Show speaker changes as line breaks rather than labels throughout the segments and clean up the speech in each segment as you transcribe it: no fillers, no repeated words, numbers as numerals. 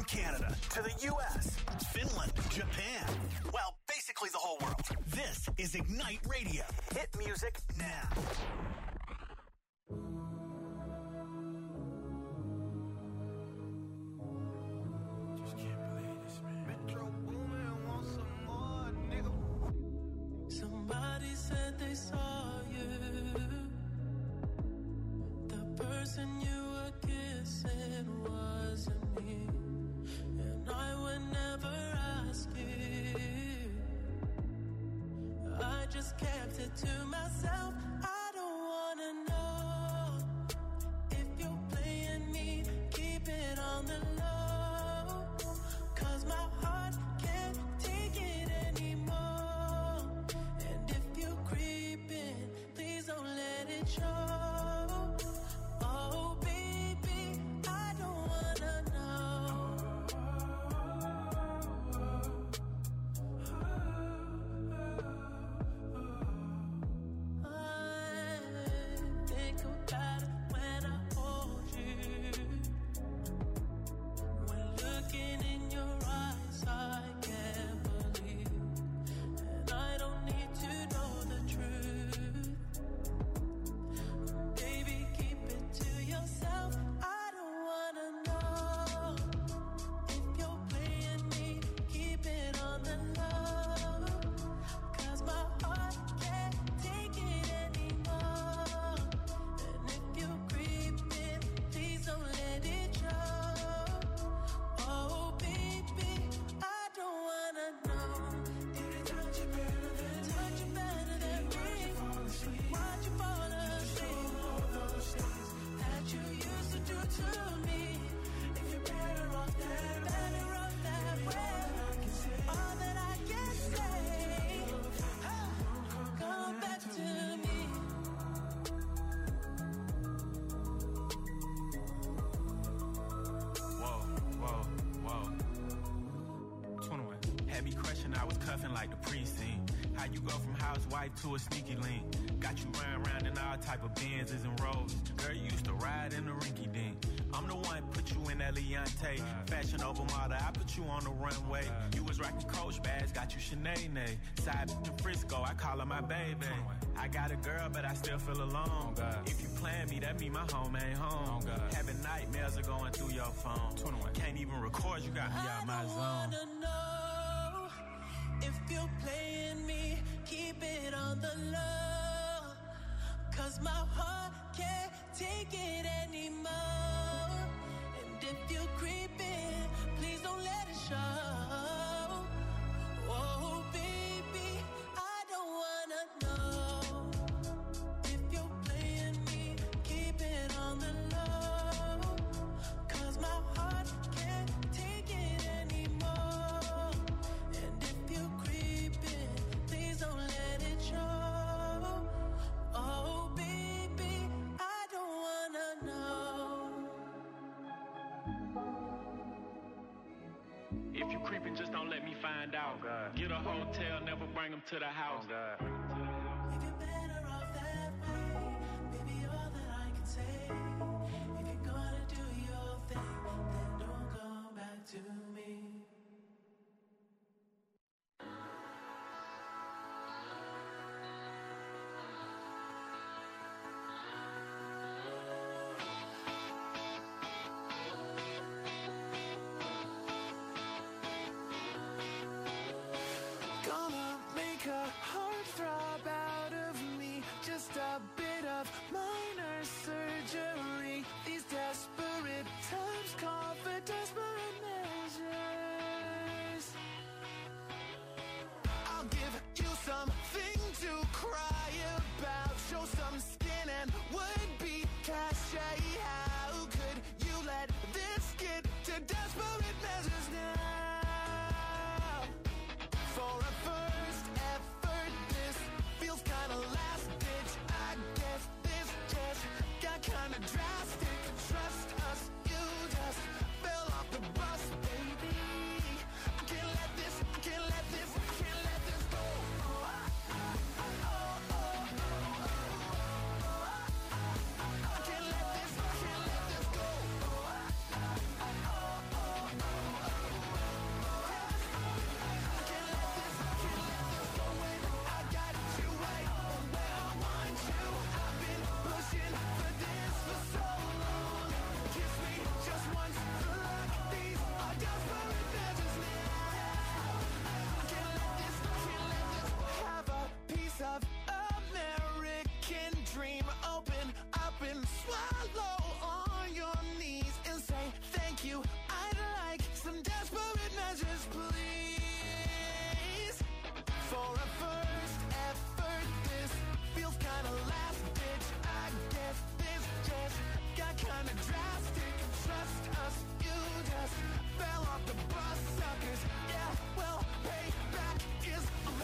Canada to the U.S., Finland, Japan. Well, basically the whole world. This is Ignite Radio. Hit music now.
Just can't believe this, man. Metro Boomin, want some more, nigga.
Somebody said they saw you. The person you were kissing wasn't me. And I would never ask you. I just kept it to myself. I don't wanna know if you're playing me. Keep it on the low, 'cause my heart can't take it anymore. And if you're creeping, please don't let it show. Oh baby, I don't wanna know. I think about it when I hold you. When looking in your eyes, I can't believe. And I don't need to know the truth. Baby, keep it to yourself. I don't wanna know if you're playing me. Keep it on the low, 'cause my heart can't take it anymore. And if you're creeping, please don't let it show. Oh baby, I don't wanna know. Did it touch you better than me? Touch you better than me? Why'd you fall asleep? All those things that you used to do to me. If you're better off that way, all that I can say, come back to me.
Whoa. 21. Had me crushing, I was cuffing like the precinct. How you go from housewife to a sneaky link? Got you riding around in all type of Benzes and Rolls. Girl, you used to ride in the rinky dink. I'm the one put you in that Leontay. Fashion over model, I put you on the runway. You was rocking Coach bags, got you Sinead. Side in Frisco, I call her my baby. I got a girl, but I still feel alone. If you plan me, that mean my home ain't home. Having nightmares are going through your phone. Can't even record, you got me out my
I
zone.
wanna know if you're playing me. Keep it on the low, 'cause my heart can't take it anymore. And if you're creeping, please don't let it show. Oh baby, I don't wanna know if you're playing me. Keep it on the low, 'cause my heart can't take it anymore. And if you're creeping, please don't let it show. Oh baby, I don't wanna know.
If you creeping, just don't let me find out. Get a hotel, never bring them to the house.
If you're better off that way, baby, all that I can say. If you're gonna do your thing, then don't come back to me.
Gonna make her heart throb.
for a first effort. This feels kinda last ditch. I guess this just got kinda drastic. Trust us, you just fell off the bus, suckers. Yeah, well, payback is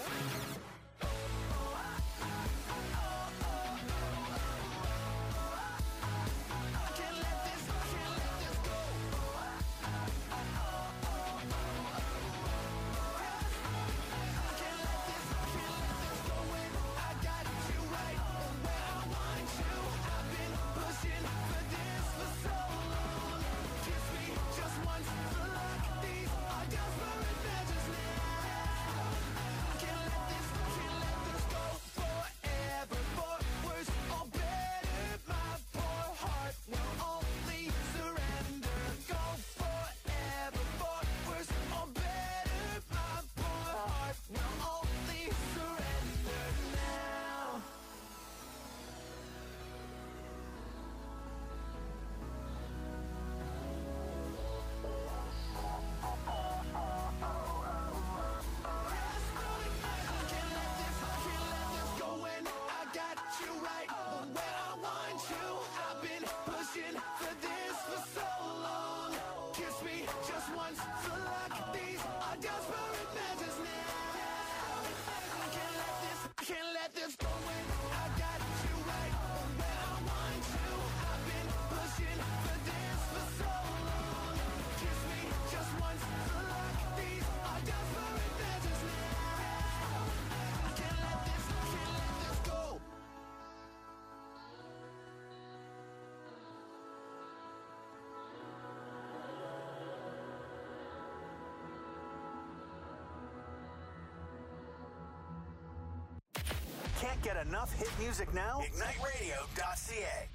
Can't get enough hit music now? IgniteRadio.ca.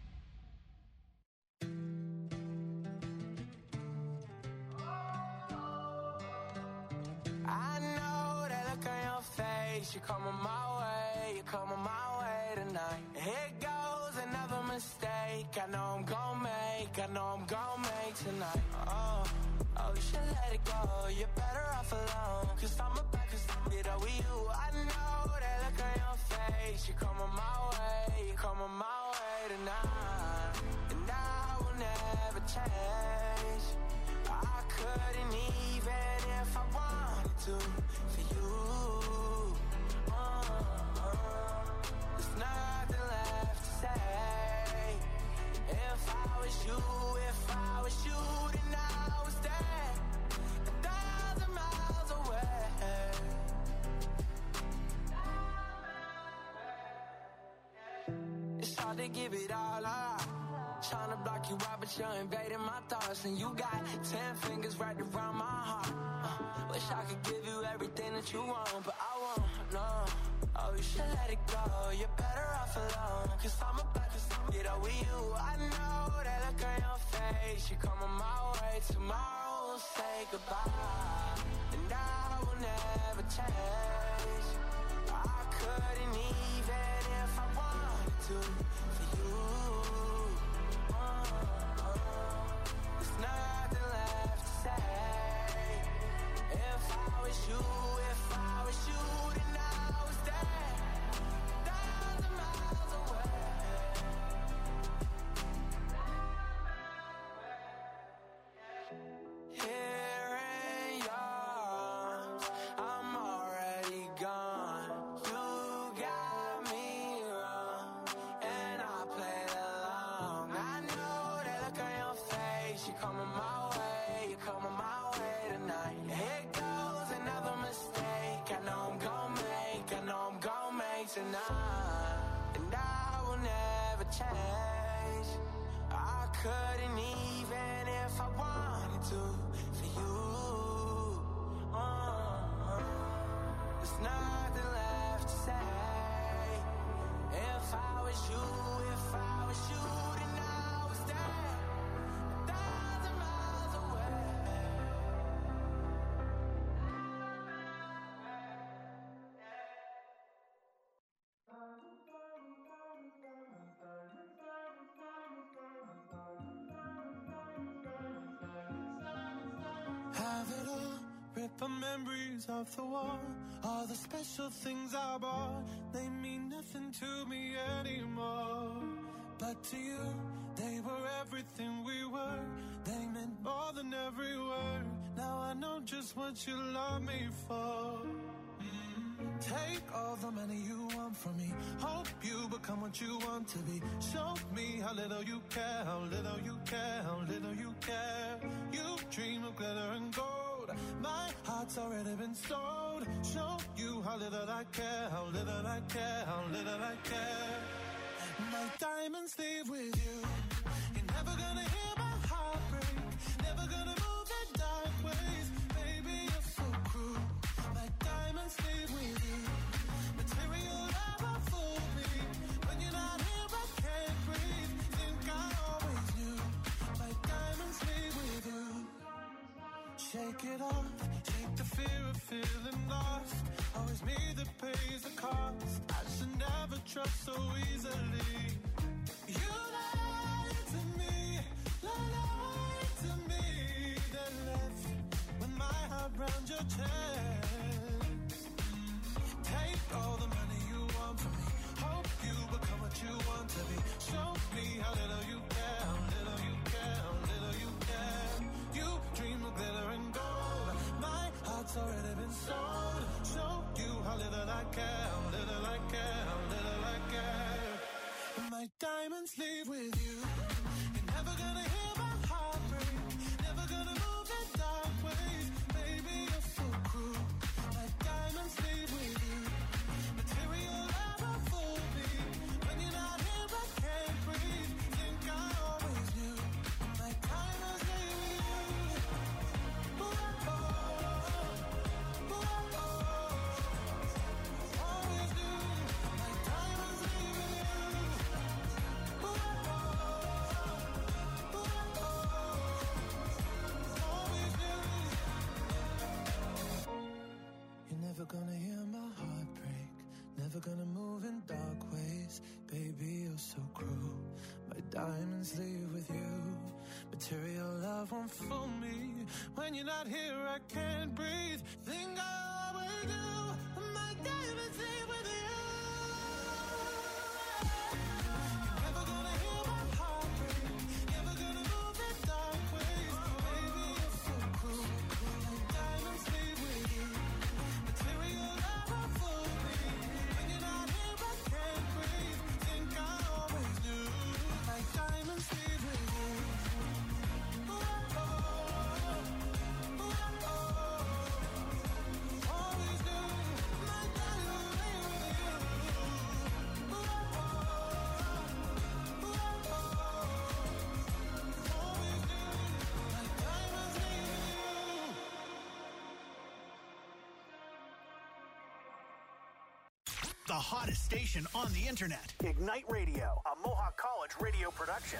I know that look on your face. You're coming my way, you're coming my way tonight. Here goes another mistake. I know I'm gonna make, I know I'm gonna make tonight. Oh, you should let it go. You're better off alone. Cause I'm about to stop it all with you. I know that look on your face. You're coming my way, you're coming my way tonight. And I will never change. I couldn't even if I wanted to for you. There's nothing left to say. If I was you, then I was there, 1,000 miles away. It's hard to give it all up. Trying to block you out, but you're invading my thoughts. And you got 10 fingers right around my heart. Wish I could give you everything that you want, but I won't, no. Oh, you should let it go. You're better off alone. Cause I'm about to stop it all with you. I know that look on your face. You're coming my way. Tomorrow we'll say goodbye. And I will never change. I couldn't even if I wanted to for you. There's nothing left to say. If I was you, then I was there, 1,000 miles away. Here in yours, I'm already gone. You got me wrong, and I played along. I know that look on your face. You're coming my way, you're coming my way tonight. Here goes another mistake. I know I'm gonna make tonight. And I will never change. I couldn't even if I wanted to for you. There's nothing left to say. If I was you, then I was there, 1,000 miles away. rip the memories of the war. All the special things I bought, they mean nothing to me anymore. But to you, they were everything we were. They meant more than every word. Now I know just what you love me for. Take all the money you want from me. Hope you become what you want to be. Show me how little you care, how little you care, how little you care. You dream of glitter and gold. My heart's already been sold. Show you how little I care, how little I care, how little I care. My diamonds leave with you. You're never gonna hear my heart break. Never gonna move in dark ways. Baby, you're so cruel. My diamonds leave with you. Material never fooled me. When you're not here, I can't breathe. Think I always knew. My diamonds leave with you. Shake it off. Shake the fear of feeling lost. Always me that pays the cost. I should never trust so easily. You lied to me, lied to me. Then left with my heart round your chest. Take all the money you want from me. Hope you become what you want to be. Show me how little you care, how little you care, how little you care. You dream of glitter and gold. My heart's already been sold. Show you how little I care, how little I care, how little I care. My diamonds leave with you. You're never gonna hear my heart break. Never gonna move in dark ways. Baby, you're so cruel. My diamonds leave with you. Material never fooled me. When you're not here, I can't breathe. Think I always knew. My diamonds leave with you. Ooh, oh, oh, oh, oh. Always knew. My diamonds leave with you. Ooh, oh, oh, oh, oh. Always knew. You're never gonna hear my heart break. Never gonna move in dark ways. Baby, you're so cruel. My diamonds leave with you. Material love won't fool me. When you're not here, I can't breathe. Think I always do. My diamonds leave with you. You're never gonna hear my heart break. Never gonna move in dark ways. Baby, you're so cruel. My diamonds leave with you. Material never fooled me. When you're not here, I can't breathe. Think I always knew. My diamonds leave with you. Ooh, oh, oh, ooh, oh, oh. Always knew. My diamonds leave with you. Ooh, oh, oh, ooh, oh, oh. Always knew. My diamonds leave with you.
The hottest station on the internet. Ignite Radio, a Mohawk College radio production.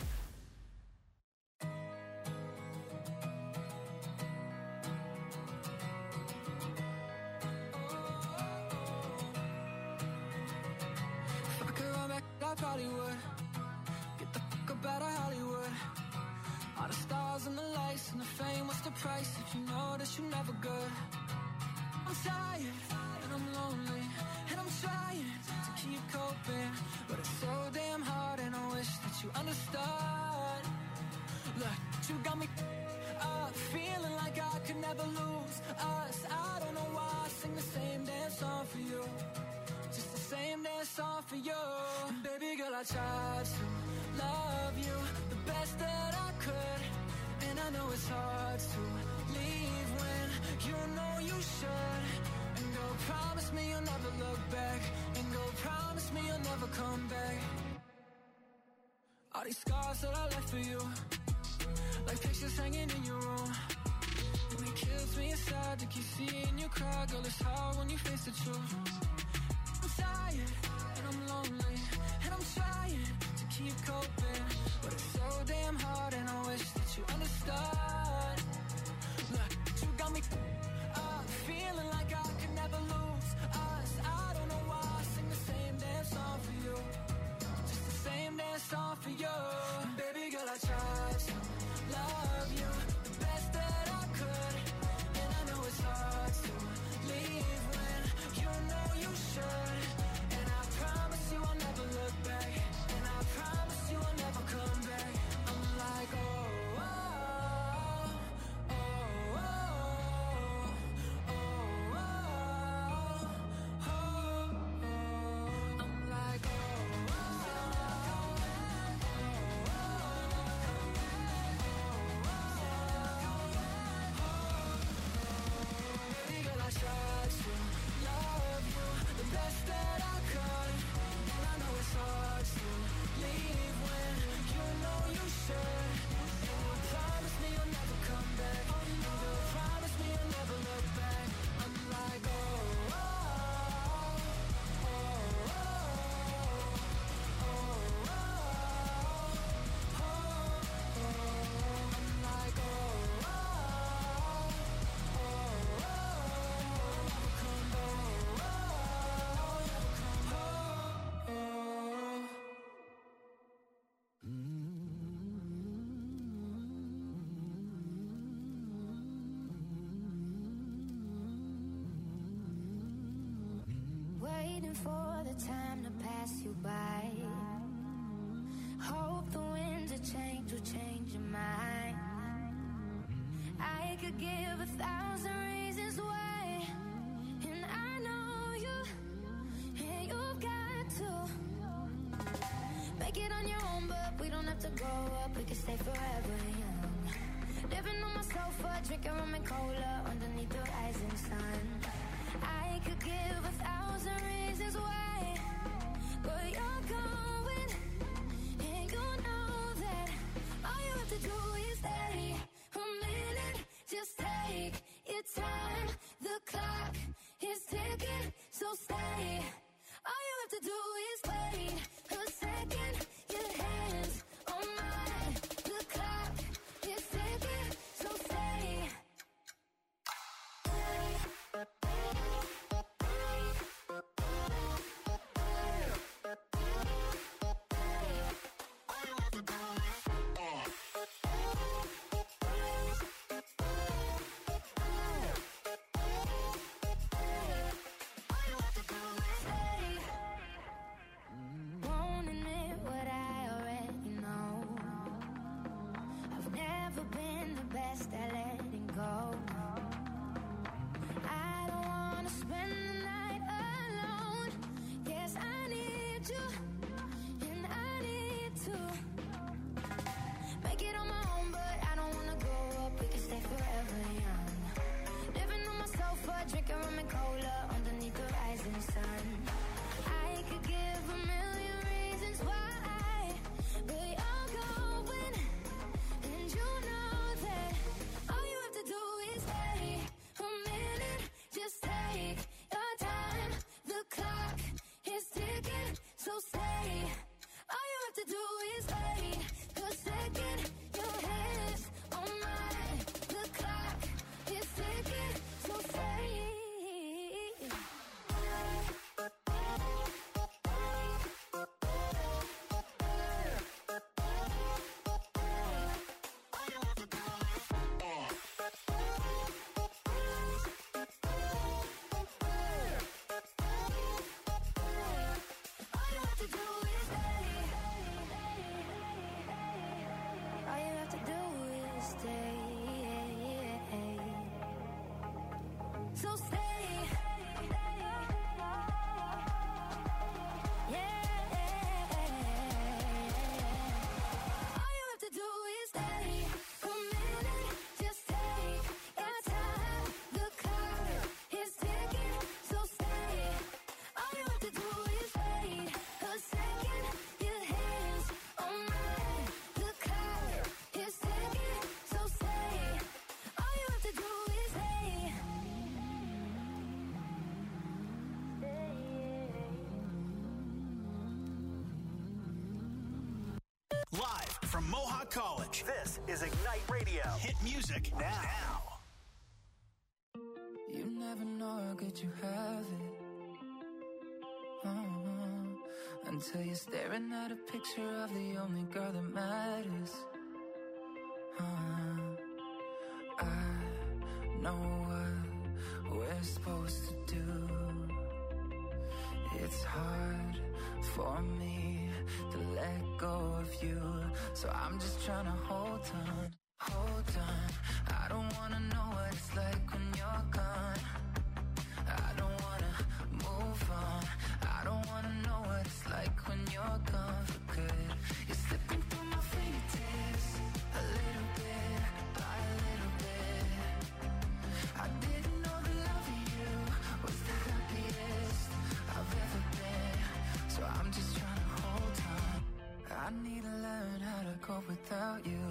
If I could run back, I probably would. Get the fuck up out of Hollywood. All the stars and the lights and the fame, what's the price if you know that you're never good? I'm tired and I'm lonely and I'm trying to keep coping, but it's so damn hard and I wish that you understood. Look, you got me up, feeling like I could never lose us. I don't know why I sing the same damn song for you, just the same damn song for you. And baby girl, I tried to love you the best that I could, and I know it's hard to leave when you know you should. And go promise me you'll never look back, and go promise me you'll never come back. All these scars that I left for you, like pictures hanging in your room, and it kills me inside to keep seeing you cry. Girl, it's hard when you face the truth. I'm tired and I'm lonely and I'm trying to keep coping, but it's so damn hard and I wish that you understood. Look, you got me up, feeling like I could never lose us. I don't know why I sing the same damn song for you, just the same damn song for you. And baby girl, I tried to love you the best that I could, and I know it's hard
waiting for the time to pass you by. Hope the winds of change will change your mind. I could give 1,000 reasons why, and I know you, and you've got to make it on your own, but we don't have to grow up, we can stay forever young. Living on my sofa, drinking rum and cola underneath the rising sun. I could give 1,000 reasons why, but you're going, and you know that all you have to do is stay a minute. Just take your time, the clock is ticking, so stay. All you have to do is wait a second, your hands on mine, the clock is ticking, so stay. Won't admit what I already know. I've never been the best at letting go. I don't wanna spend the night alone. Yes, I need you, and I need to make it on my own, but I don't wanna grow up, we can stay forever young. Living on my sofa, drinking rum and cola underneath the rising sun. I could give 1,000,000 reasons why, but you're going, and you know that all you have to do is stay a minute. Just take your time, the clock is ticking, so stay. All you have to do is wait a second, your hands on mine, the clock is ticking, so stay. All you have to do is stay. All you have to do is stay. So stay. Yeah. All you have to do is stay a minute. Just take your time. The clock is ticking, so stay. All you have to do is wait a second. Your hands on mine. The clock is ticking, so stay. All you have to do is stay.
Live from Mohawk College, this is Ignite Radio. Hit music now.
You never know how good you have it. Until you're staring at a picture of the only girl that matters. I know what we're supposed to do. It's hard for me to let go of you, so I'm just trying to hold on. I don't wanna know what it's like when you're gone. I don't wanna move on. I don't wanna know what it's like when you're gone for good. You're slipping through my fingertips, a little bit by a little bit. I didn't know the love of you was the happiest I've ever been, so I'm just trying to hold on. I need to learn how to cope without you.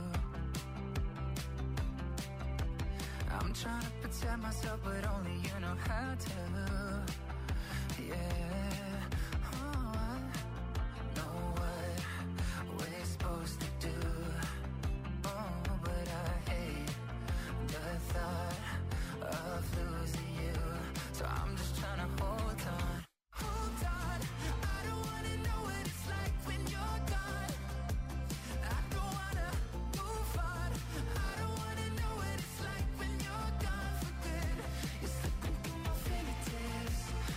I'm trying to protect myself, but only you know how to. Yeah, oh, I know what we're supposed to do. Oh, but I hate the thought of losing you, so I'm just trying to hold on. I don't wanna know what it's like when you're gone. I don't wanna move on. I don't wanna know what it's like when you're gone for good. You're slipping through my fingertips,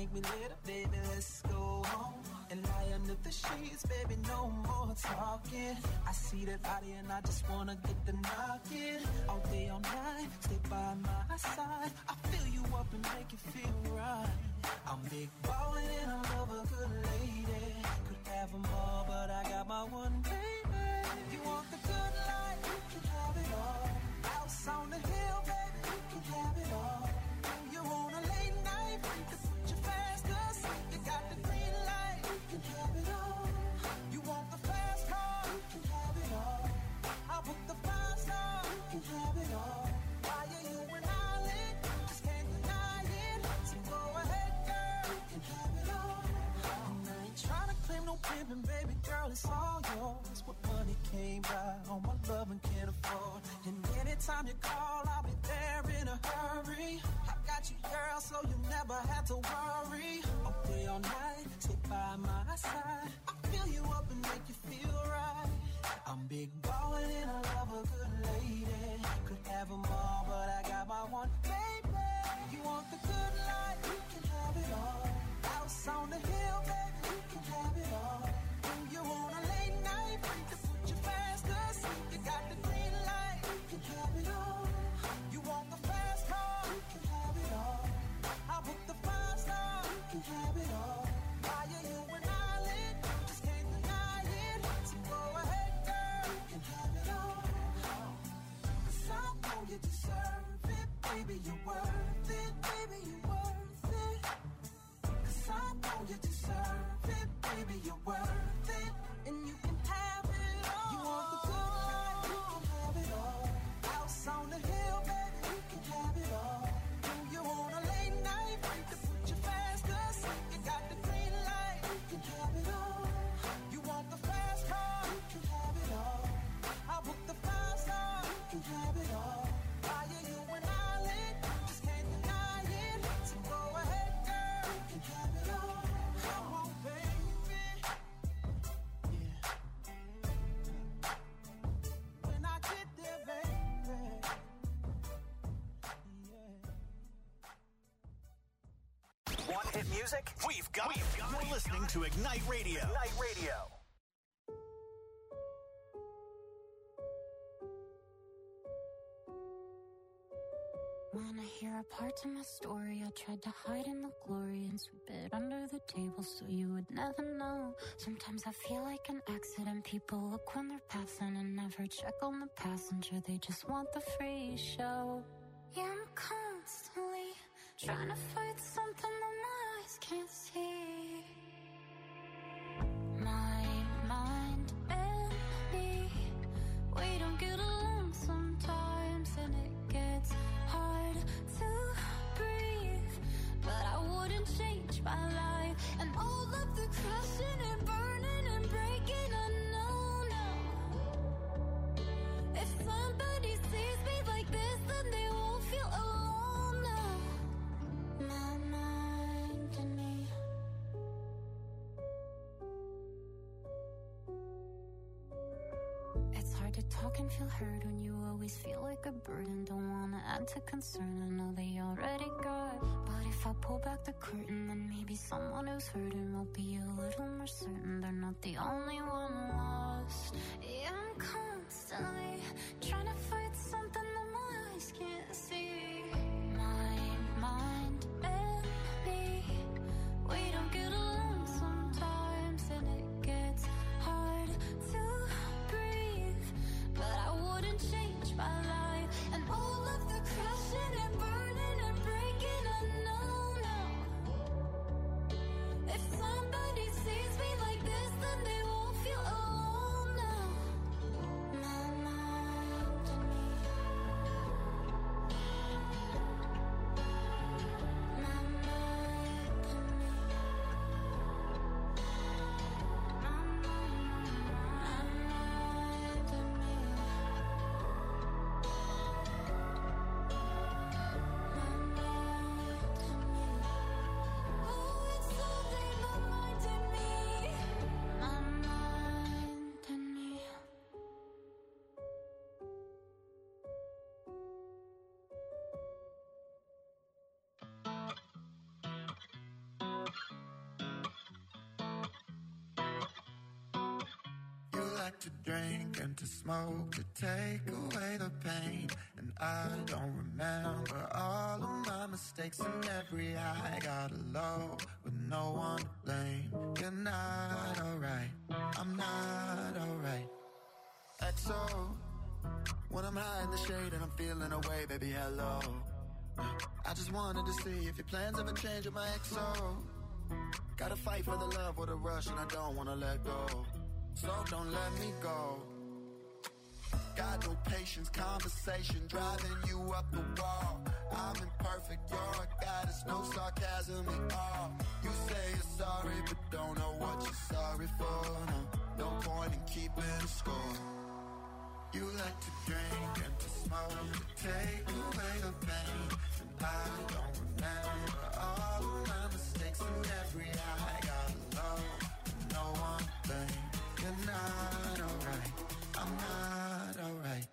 make me little, baby, let's go home. And lie under the sheets, baby, no more talking. I see that body and I just wanna get the knocking. All day, all night, stay by my side. I fill you up and make you feel right. I'm big ballin' and I love a good lady. Could have them all, but I got my one baby. You want the good life, you can have it all. House on the hill, baby, you can have it all. You want a late night, you can put your fast cause you got the green light, you can have it all. You want the fast car, you can have it all. I'll put the 5-star, you can have it all. Why are you an island? Just can't deny it. So go ahead, girl, you can have it all. And I ain't trying to claim no pimpin', baby girl, it's all yours. What money came by, all my love and can't afford. And anytime you call, I'll be there in a hurry. I got you, girl, so you never have to worry. All day, all night, stay by my side. I fill you up and make you feel right. I'm big ballin' and I love a good lady. Could have them all, but I got my one baby. You want the good life, you can have it all. House on the hill, baby, you can have it all. You want a late night, you can put your fast cause you got the green light, you can have it all. You want the fast car, you can have it all. I'll put the 5-star, you can have it all. Why are you an island? Just can't deny it. So go ahead, girl, you can have it all. 'Cause I know you deserve it, baby, you're worth it, baby, you're worth it. 'Cause I know you deserve it, baby, you're worth it. And you can have it all. You want the good life, you can have it all. House on the hill, baby, you can have it all. You want a late night, you can put your fast cause you got the green light, you can have it all. You want the fast car, you can have it all. I'll put the 5-star, you can have it all. Why are you an island? Just can't deny it. So go ahead, girl, you can have it all. Come on, baby. Yeah. When I get there, baby. Yeah.
Want hit music? We've got it. You're listening to Ignite Radio. Ignite Radio.
Wanna hear a part of my story? I tried to hide in the glory and sweep it under the table so you would never know. Sometimes I feel like an accident. People look when they're passing and never check on the passenger. They just want the free show. Yeah, I'm constantly trying to fight something that my eyes can't see. My mind and me, we don't get along sometimes, and it gets hard to breathe. But I wouldn't change my life, and all of the crashing and burning and breaking, I know now. If somebody sees me like this, then they won't feel alone now. My mind and me. It's hard to talk and feel heard when you always feel like a burden. Don't wanna add to concern, I know they already got. But if I pull back the curtain, then maybe someone who's hurting will be a little more certain they're not the only one lost. Yeah, I'm constantly trying to fight something that my eyes can't see. My mind and me, we don't get along sometimes, and it gets hard to breathe. But I wouldn't change my life, and all of the crashing and burning and breaking, I know now. If somebody sees me like this, then they won't feel alone now. My mind and me.
like to drink and to smoke to take away the pain. And I don't remember all of my mistakes and every high. Got a low with no one to blame. You're not alright, I'm not alright. XO, when I'm high in the shade and I'm feeling away, baby, hello. I just wanted to see if your plans ever change with my XO. Gotta fight for the love with a rush and I don't wanna let go. So don't let me go. Got no patience, conversation driving you up the wall. I'm imperfect, you're a goddess, no sarcasm at all. You say you're sorry, but don't know what you're sorry for. No point in keeping a score. You like to drink and to smoke to take away the pain. And I don't remember all of my mistakes and every high. Got low, no one blame. You're not alright, I'm not alright.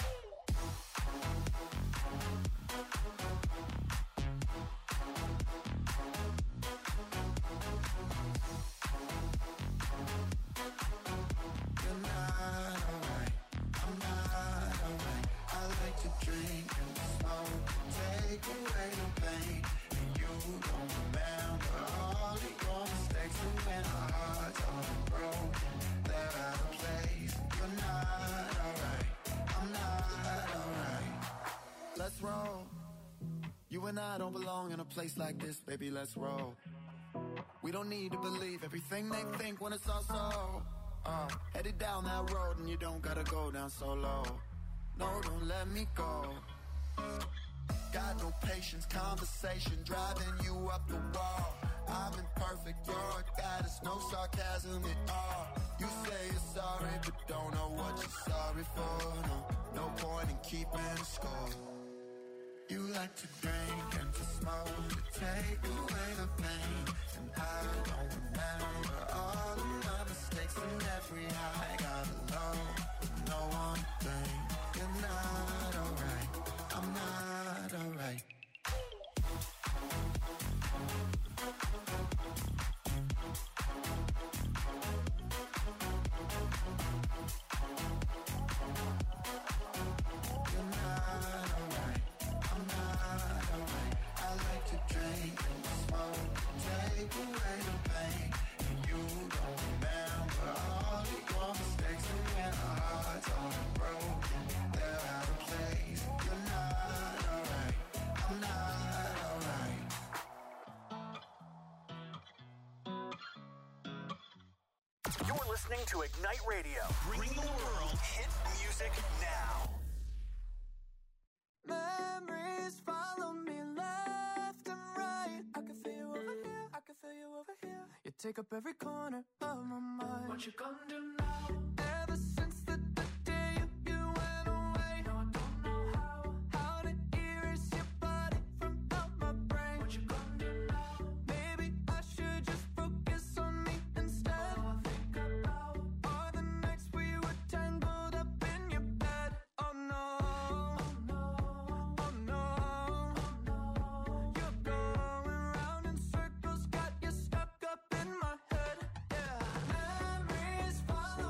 You're not alright, I'm not alright. I like to drink and smoke, take away the pain. And you don't remember all of your mistakes. And when our hearts are broken, they're out of place. You're not alright, I'm not alright. Let's roll. You and I don't belong in a place like this, baby, let's roll. We don't need to believe everything they think when it's all so. Headed down that road and you don't gotta go down so low. No, don't let me go. Got no patience, conversation driving you up the wall. I'm imperfect, you're a goddess, no sarcasm at all. You say you're sorry, but don't know what you're sorry for. No point in keeping a score. You like to drink and to smoke to take away the pain. And I don't remember all of my mistakes and every high. Got a low, no one thing. You're not alright, I'm not alright. You're not alright, I'm not alright. I like to drink and smoke, take away the pain. And you don't remember all of your mistakes. And when our hearts are broken, they're out of place. You're not alright, I'm not alright.
You're listening to Ignite Radio. Bring the world hit music now.
Memories follow me left and right. I can feel you over here, I can feel you over here. You take up every corner of my mind. What you gonna do now? Ever since the day you went away, no, I don't know how to erase your body from out my brain. What you gonna do now? Maybe I should just focus on me instead. All I think about are the nights we were tangled up in your bed. Oh no, oh no, oh no, oh no. You're going round in circles, got you stuck up in my head. Yeah, memories follow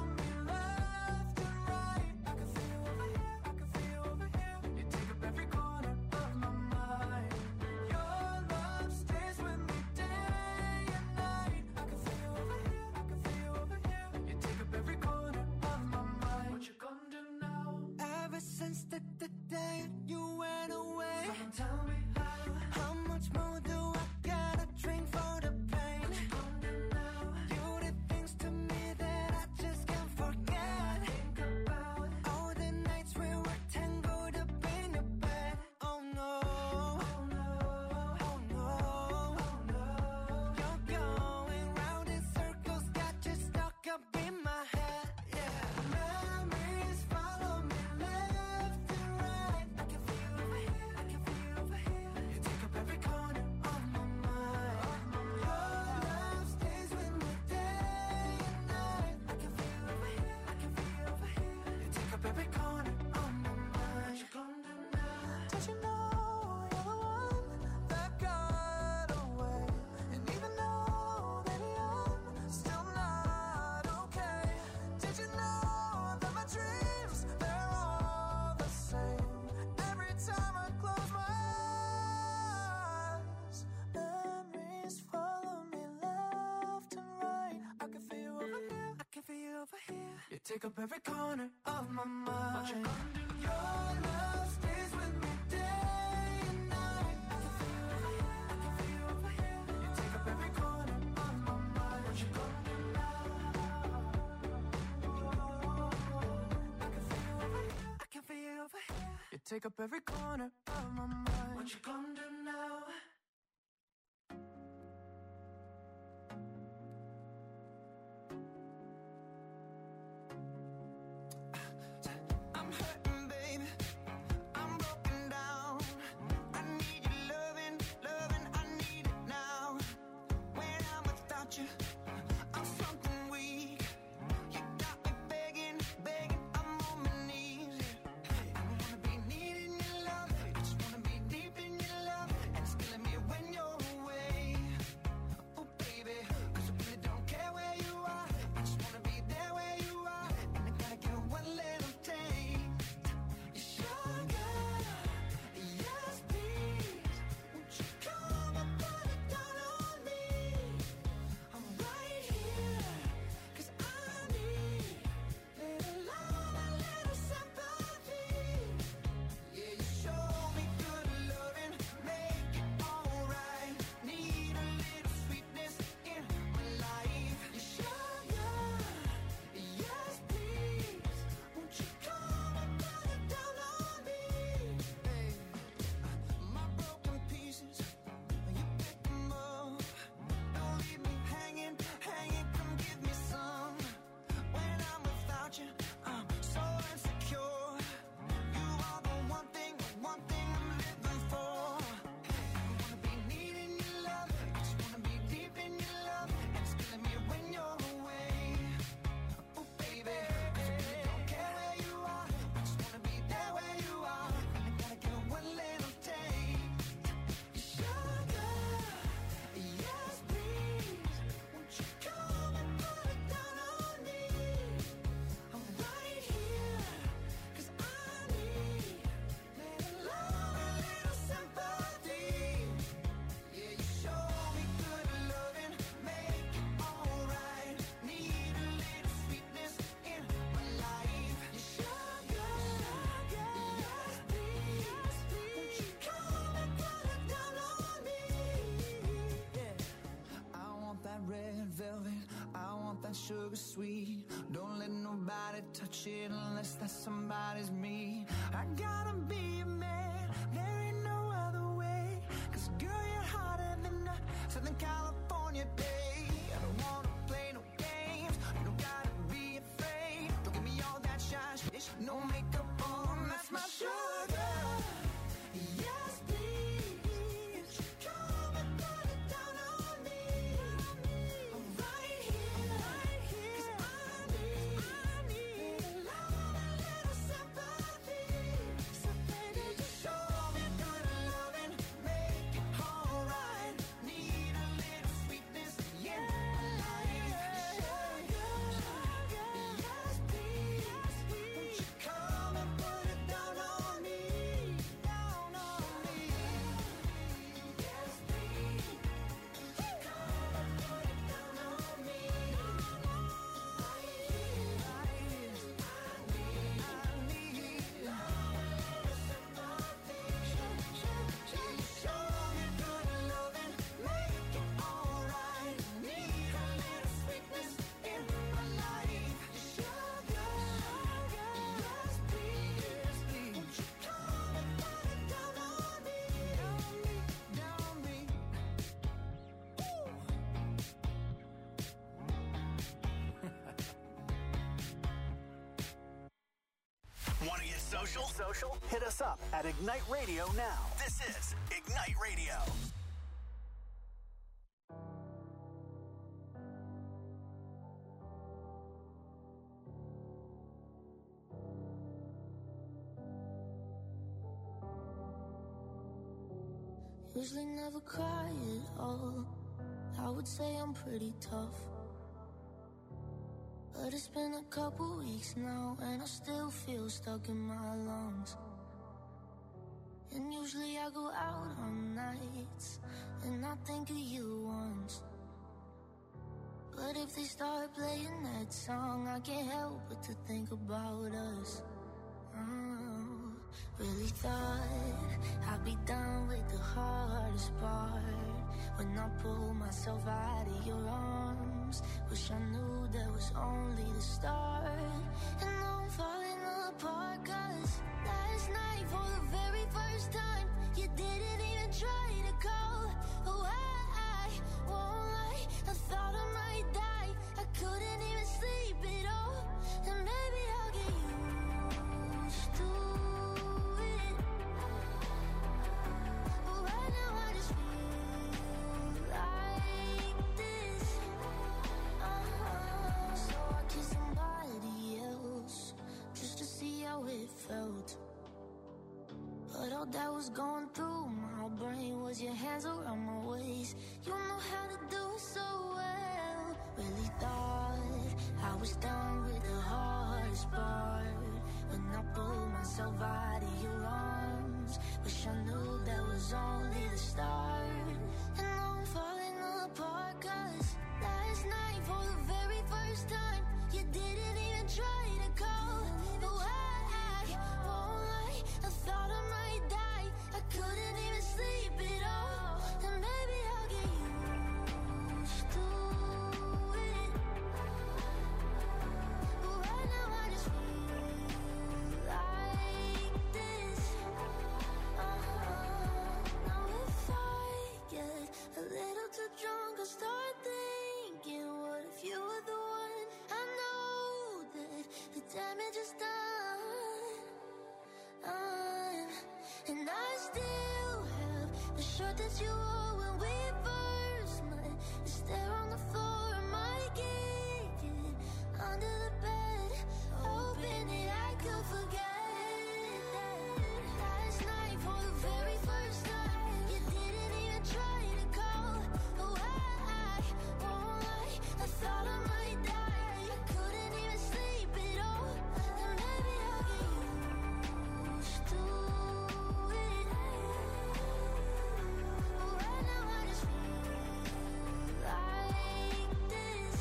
take up every corner of my mind. What you gonna do? Your love stays with me day and night. I can feel you over here, I can feel you over here. You take up every corner of my mind. What you gonna do now? I can feel you over here, I can feel you over here. You take up every corner of my mind. What you gonna do now? I'm hurting, baby. I'm broken down. I need your loving, loving. I need it now. When I'm without you, I'm something weak. You got me begging, begging. I'm on my knees. I don't wanna be needing your love. I just wanna be deep in your love. And it's killing me when you're away. Oh, baby, 'cause I really don't care where you are. I just wanna be there where you are. And I gotta get one little taste. Sugar, yes please. Won't you come and put it down on me? I'm right here, 'cause I need little love, a little sympathy. Yeah, you show me good loving, make it alright. Need a little sweetness in my life. Sugar, yes please. Won't you come and put it down on me? Hey, my broken pieces, you pick them up. Don't leave me hanging, hanging. Come give me some. When I'm without you, I'm so insecure. You are the one thing I'm living for. I don't wanna be needing your love. I just wanna be deep in your love. And it's killing me when you're away. Oh, baby, 'cause I really don't care where you are. I just wanna be there where you are. And I gotta get one little taste. Sugar, yes please. Won't you come and put it down on me? I'm right here, 'cause I need little love, a little sympathy. Yeah, you show me good loving, make it alright. Need a little sweetness in my life. Sugar, yes please. Won't you come and put it down on me? Yeah, I want that red velvet, I want that sugar sweet. Don't let nobody touch it unless that somebody's me. I gotta be a man, there ain't no other way. 'Cause girl, you're hotter than a Southern California day. I don't wanna play no games, you don't gotta be afraid. Don't give me all that shy shit, no makeup on, that's my sugar. Yes please, come and put it down on me. I'm right here, 'cause I need little love, a little sympathy. So baby, just show me good loving, make it alright. Need a little sweetness in my life. Sugar, yes please. Won't you come and put it down on me? Down on me. Yes please. Won't you come and put it down on me? Right here, right here. I need love, a little sympathy. Show me good loving, make it alright. Need a little sweetness in my life. Sugar, yes please. Won't you come and put it down on me? Down me.
Want to get social? Hit us up at Ignite Radio now. This is Ignite Radio.
Usually never cry at all. I would say I'm pretty tough. But it's been a couple weeks now, and I still feel stuck in my lungs. And usually I go out on nights, and I think of you once. But But if they start playing that song, I can't help but to think about us. Really thought I'd be done with the hardest part. When I pulled myself out of your arms, wish I knew that was only the start. And now I'm falling apart, 'cause last night for the very first time, you didn't even try to call. Oh, I won't lie, I thought I might die. I couldn't even sleep at all. And maybe I'll get used to it. But right now I just feel like this. So I kissed somebody else just to see how it felt. But all that was going through my brain was your hands around my waist. You know how to do it so well. Really thought I was done with the hardest part. When I pulled myself out of your arms, wish I knew that was only the start. And now I'm falling apart, 'cause last night for the very first time, you didn't even try to call. Oh, I won't lie, I thought I might die. I couldn't even sleep at all. And maybe I'll get used to it. But right now I just feel like this. Now if I get a little too drunk, I'll start thinking, what if you were the one? I know that the damage is done. And I still have the shirt that you wore when we first met. It's there on the floor, I might kick it under the bed, hoping that I could forget that. Last night for the very first time, you didn't even try to call. Oh, I won't lie, I thought I might die. I couldn't even sleep at all. And maybe I'll get used to it. But right now I just feel like this.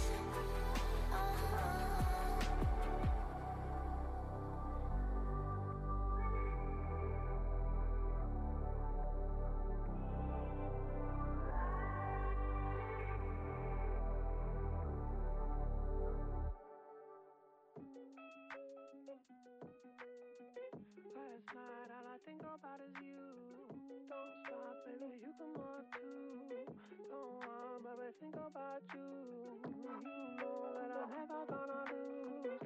Last night all I think about is you. Don't stop, baby, you come on too. Don't want, baby, think about you. You know that I'm never gonna lose.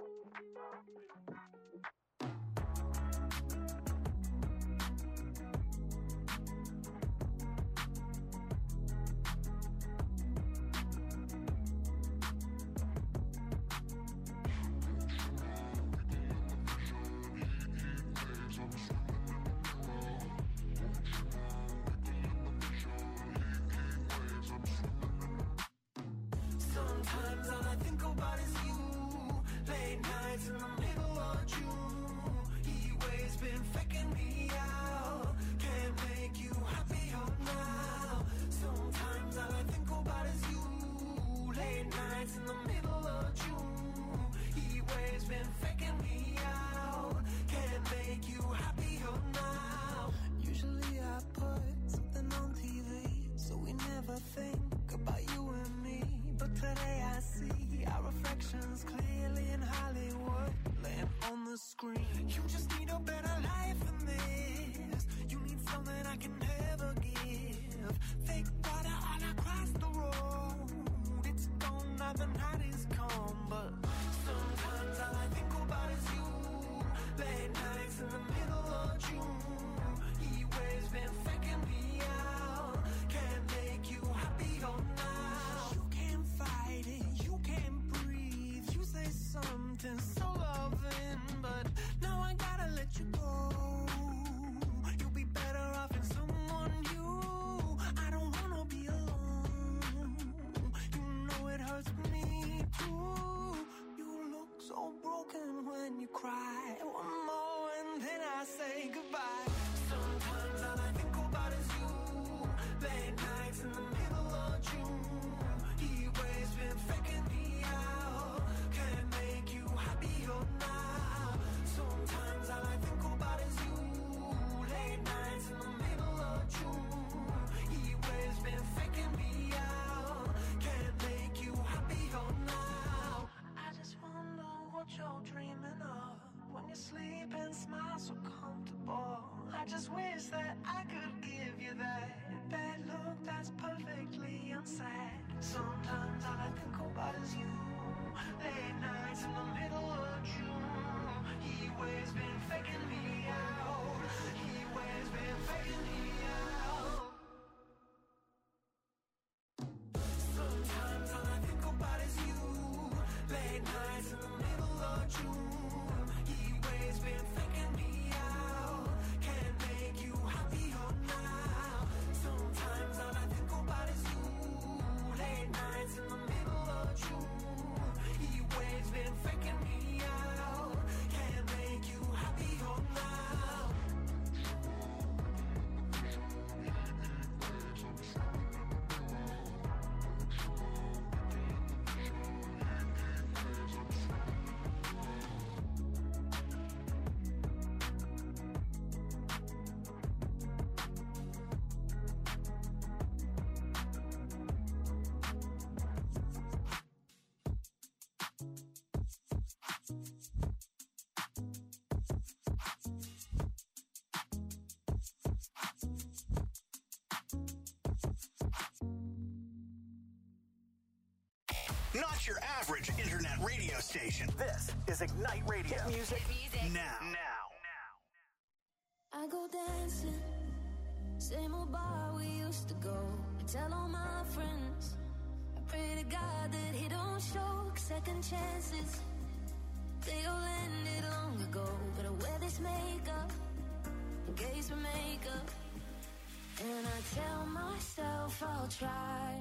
Sometimes all I think about is you. Late nights in the middle of June. Heat waves been faking me out. Can't make you happier now. Sometimes all I think about is you. Late nights in the middle of June. Heat waves been faking me out. Can't make you happier now.
Usually I put something on TV, so we never think about you and me. But today I see our reflections clearly in Hollywood, laying on the screen.
You just need a better life than this. You need something I can never give. Fake water all across the road. It's gone now, the night is come. But sometimes all I think about is you. Late nights in the middle of June. Heat waves been faking me out. Can't make you happier now.
You can't fight it, you can't breathe. You say something so loving, but now I gotta let you go. You'll be better off in someone new. I don't wanna be alone. You know it hurts me too. You look so broken when you cry. One more and then I say goodbye.
Sometimes all I think about is you. Late nights in the middle of June. Heat waves been faking
Not your average internet radio station. This is Ignite Radio. Hit music now.
I go dancing, same old bar we used to go. I tell all my friends, I pray to God that he don't show second chances. They all ended long ago, but I wear this makeup in case we make up. And I tell myself I'll try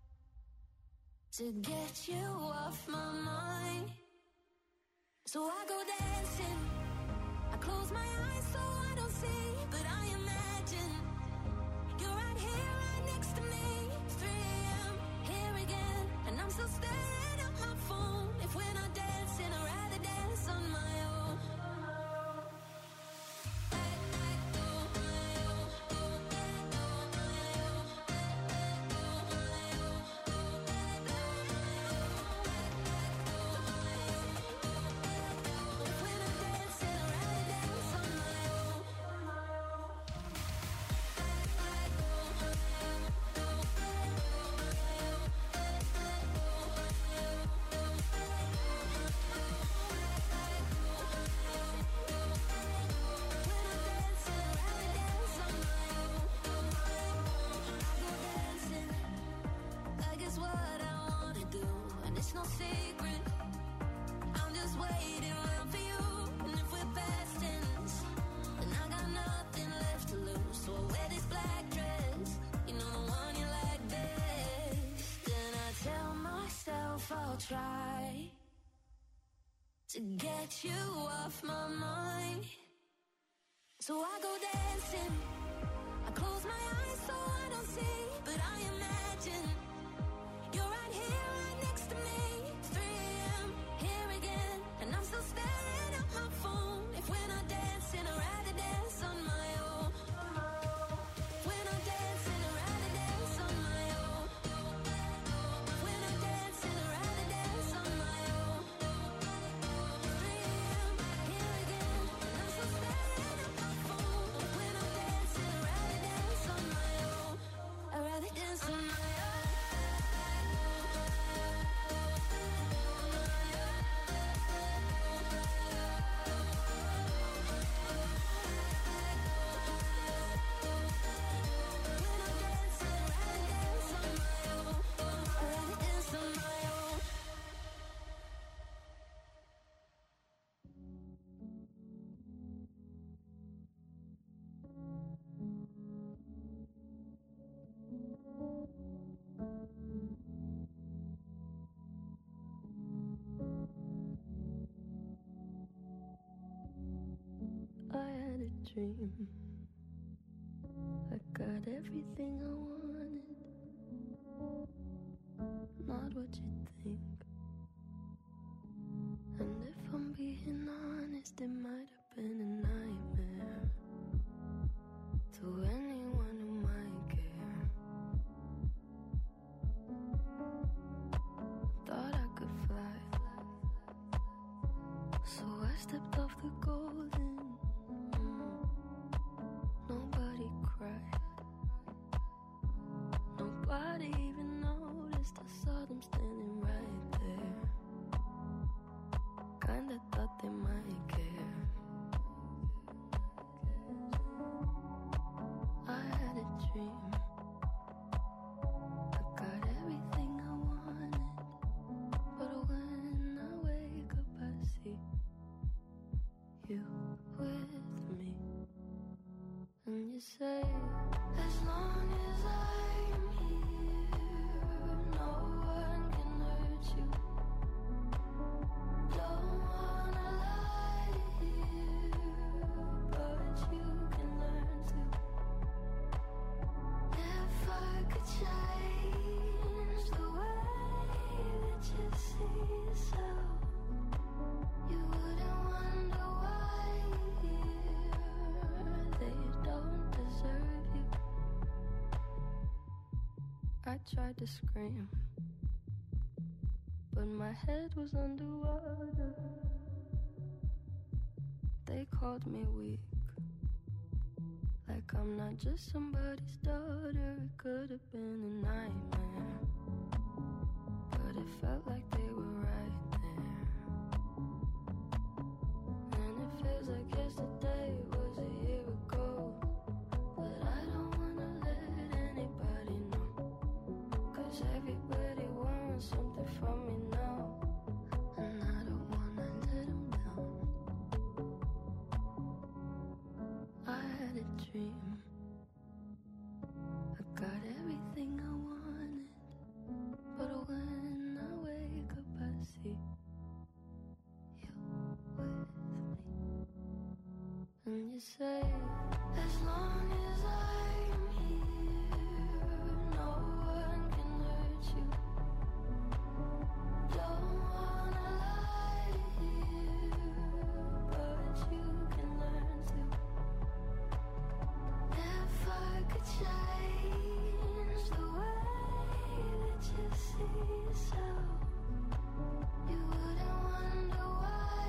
to get you off my mind. So I go dancing, I close my eyes so I don't see, but I imagine you're right here, right next to me. 3 a.m., here again, and I'm still staring at my phone. If we're not dancing, I'd rather dance on my own. It's no secret, I'm just waiting around for you. And if we're past tense, then I got nothing left to lose. So I wear this black dress, you know the one you like best. Then I tell myself I'll try to get you off my mind. So I go dancing, I close my eyes so I don't see, but I imagine you're right here, right next to me. 3 a.m., here again, and I'm still staring at my phone. If we're not dancing, I'd rather dance on my own. If we're not dancing, I'd rather dance on my own. If we're not dancing, I'd rather dance on my own. 3 a.m., here again, and I'm still staring at my phone. If we're not dancing, I'd rather dance on my own. I'd rather dance on my own. I had a dream, I got everything I wanted, not what you think. And if I'm being honest, it might have been a nightmare to anyone who might care. Thought I could fly, so I stepped off the golden. Nobody cried, nobody even noticed. I saw them standing right there, kinda thought they might care. I had a dream, I got everything I wanted, but when I wake up I see you with me. And you say, as long as I'm here, no one can hurt you. Don't wanna lie here, but you can learn to. If I could change the way that you see yourself, you wouldn't wonder why they don't deserve you. I tried to scream, but my head was underwater. They called me weak, like I'm not just somebody's daughter. It could have been a nightmare, but
it felt like they were right there. And it feels like yesterday was a year ago. But I don't wanna let anybody know, 'cause everybody wants something from me now, and I don't wanna let them down. I had a dream, I got everything I wanted, but when I wake up I see you with me. And you say, as long as I'm here, no one can hurt you. Don't wanna lie here, but you can learn to. If I could change the way that you see yourself, you wouldn't wonder why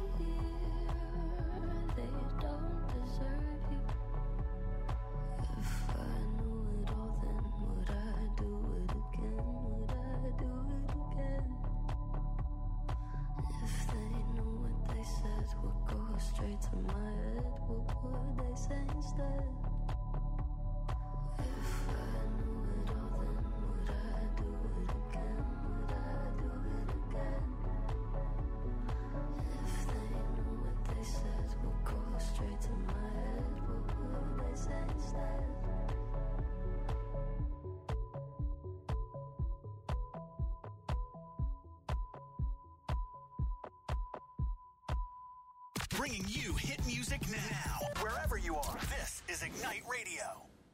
they don't deserve you. If I knew it all, then would I do it again? Would I do it again? If they knew what they said would go straight to my head, what would they say instead? If I knew it all, then would I do it again? Would I do it again? If they knew what they said would go straight to my head, what would they say instead?
Bringing you hit music now. Wherever you are, this is Ignite Radio.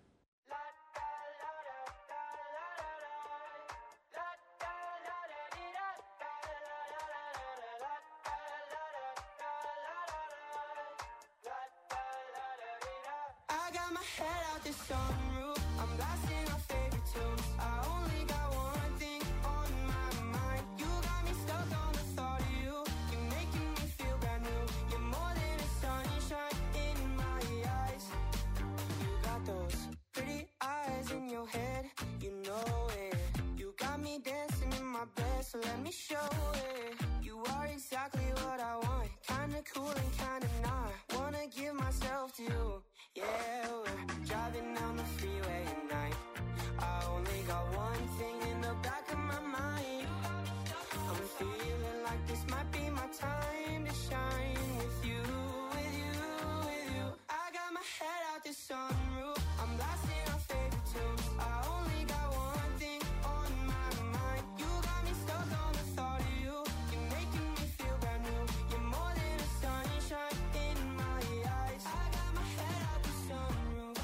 I got my head out the sunroof, I'm blasting our favorite tunes. I only got one thing on my mind. You got me stuck on the thought of you. You're making me feel brand new. You're more than a sunshine in my eyes. You got those pretty eyes in your head, you know it. You got me dancing in my bed, so let me show it. You are exactly what I want, kinda cool and kinda not. Wanna give myself to you. Yeah, we're driving down the freeway at night. I only got one thing in the back of my mind. I'm feeling like this might be my time to shine with you, with you, with you. I got my head out the sunroof, I'm blasting our favorite tunes. I only got one thing on my mind. You got me stuck on the thought of you. You're making me feel brand new. You're more than a sunshine in my eyes. I got my head out the sunroof.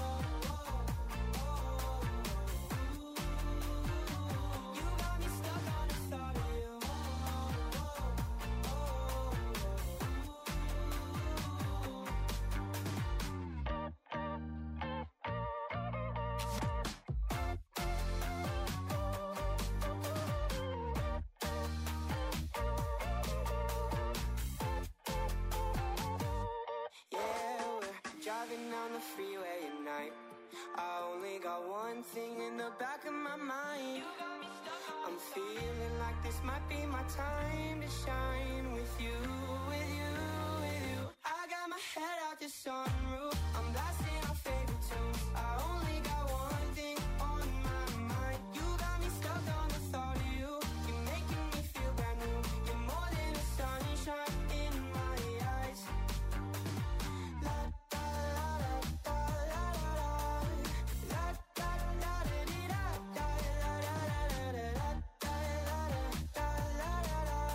You got me stuck on the thought of you. Yeah, we're driving down the freeway at night. I only got one thing in the back of my mind. I'm feeling like this might be my time to shine with you, with you, with you. I got my head out the sunroof, I'm blasting our favorite tunes. I only got one thing on my mind. You got me stuck on the thought of you. You're making me feel brand new. You're more than a sunshine in my eyes. La da la da la la la da da da da da da da da da da da da da da da da.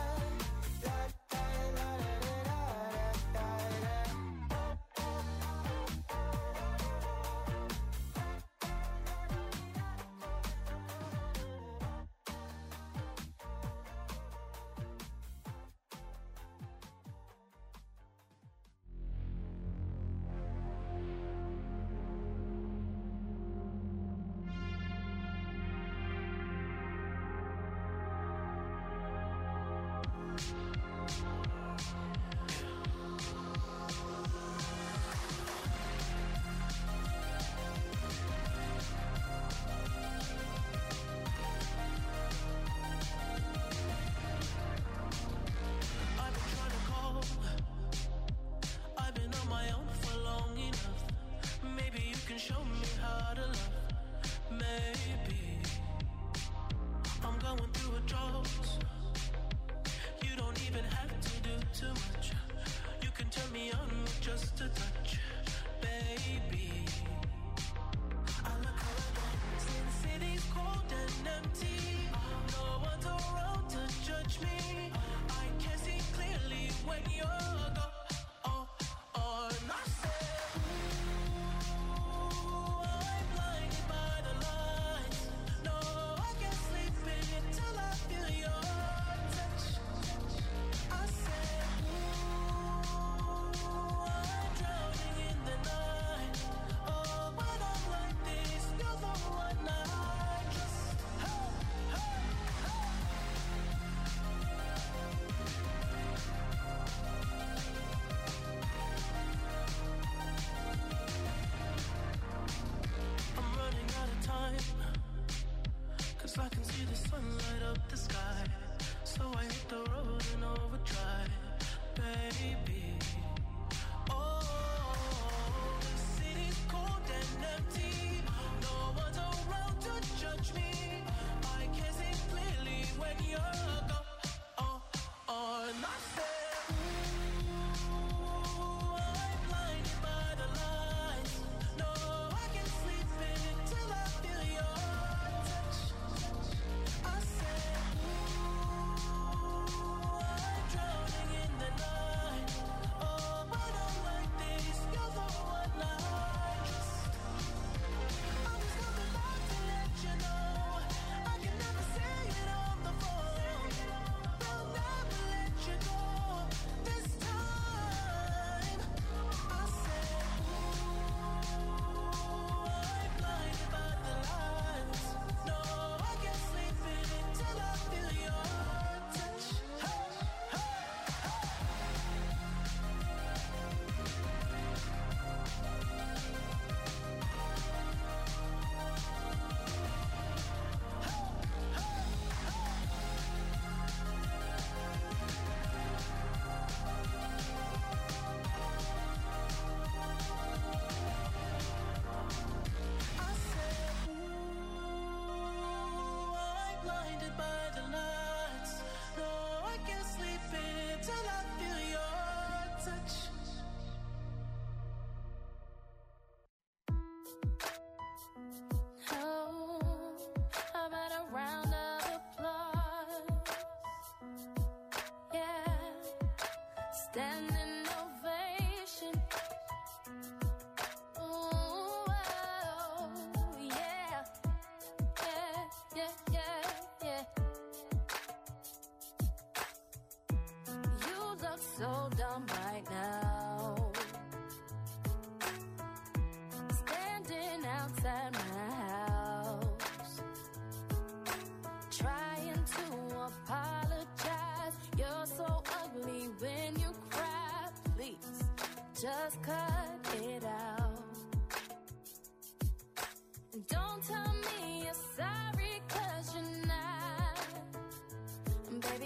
so dumb right now. Standing outside my house, trying to apologize. You're so ugly when you cry. Please, just cut